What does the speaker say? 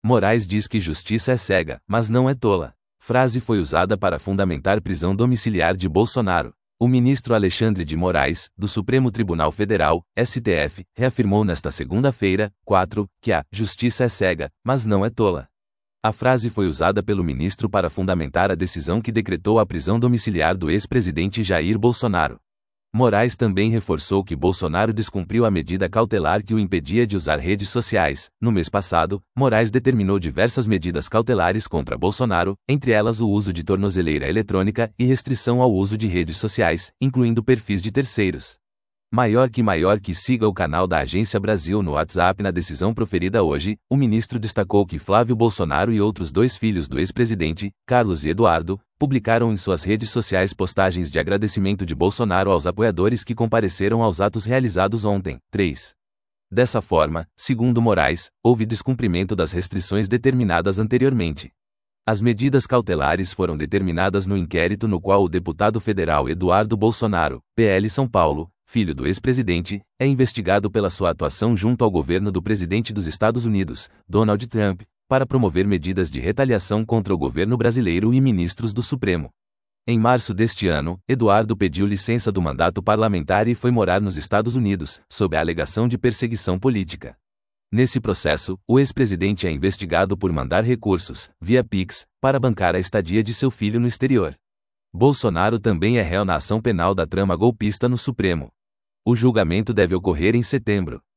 Moraes diz que justiça é cega, mas não é tola. Frase foi usada para fundamentar prisão domiciliar de Bolsonaro. O ministro Alexandre de Moraes, do Supremo Tribunal Federal, STF, reafirmou nesta segunda-feira, 4, que a justiça é cega, mas não é tola. A frase foi usada pelo ministro para fundamentar a decisão que decretou a prisão domiciliar do ex-presidente Jair Bolsonaro. Moraes também reforçou que Bolsonaro descumpriu a medida cautelar que o impedia de usar redes sociais. No mês passado, Moraes determinou diversas medidas cautelares contra Bolsonaro, entre elas o uso de tornozeleira eletrônica e restrição ao uso de redes sociais, incluindo perfis de terceiros. Maior que siga o canal da Agência Brasil no WhatsApp. Na decisão proferida hoje, o ministro destacou que Flávio Bolsonaro e outros 2 filhos do ex-presidente, Carlos e Eduardo, publicaram em suas redes sociais postagens de agradecimento de Bolsonaro aos apoiadores que compareceram aos atos realizados ontem. 3. Dessa forma, segundo Moraes, houve descumprimento das restrições determinadas anteriormente. As medidas cautelares foram determinadas no inquérito no qual o deputado federal Eduardo Bolsonaro, PL São Paulo, filho do ex-presidente, é investigado pela sua atuação junto ao governo do presidente dos Estados Unidos, Donald Trump, para promover medidas de retaliação contra o governo brasileiro e ministros do Supremo. Em março deste ano, Eduardo pediu licença do mandato parlamentar e foi morar nos Estados Unidos, sob a alegação de perseguição política. Nesse processo, o ex-presidente é investigado por mandar recursos, via Pix, para bancar a estadia de seu filho no exterior. Bolsonaro também é réu na ação penal da trama golpista no Supremo. O julgamento deve ocorrer em setembro.